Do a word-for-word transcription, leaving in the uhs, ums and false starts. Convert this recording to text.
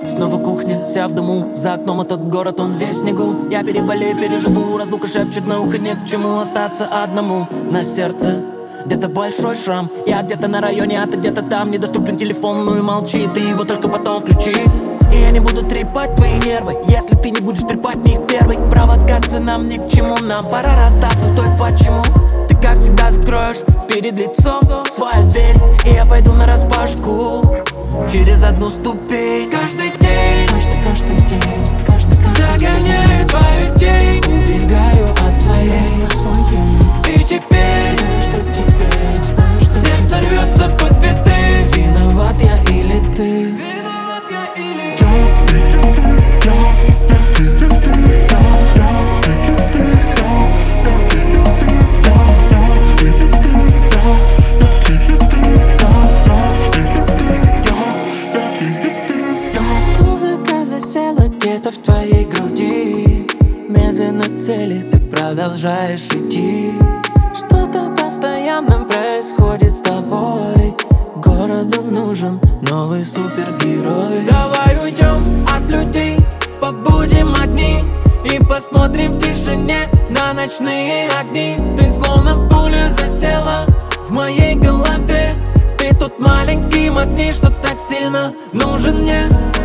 Снова кухня, вся в дыму. За окном этот город, он весь в снегу. Я переболею, переживу. Разлука шепчет на ухо, нет к чему остаться одному. На сердце где-то большой шрам. Я где-то на районе, а ты где-то там. Недоступен телефон, ну и молчи. Ты его только потом включи. И я не буду трепать твои нервы, если ты не будешь трепать мне их первый. Провокация нам ни к чему, нам пора расстаться. Стой, почему? Ты как всегда закроешь перед лицом свою дверь, и я пойду нараспашку через одну ступень. Каждый день, каждый, каждый день, каждый, каждый догоняю твою тень, убегаю от своей, от своей. И теперь, знаешь, что теперь, знаешь, что сердце рвется под биты. Виноват я или ты? Виноват я или ты? Музыка засела где-то в твоей груди. Медленно к цели ты продолжаешь идти. Что-то постоянно происходит с тобой. Городу нужен новый супергерой. Давай уйдем от людей, побудем одни и посмотрим в тишине на ночные огни. Ты словно пуля засела в моей голове. Ты тот маленький магнит, что так сильно нужен мне.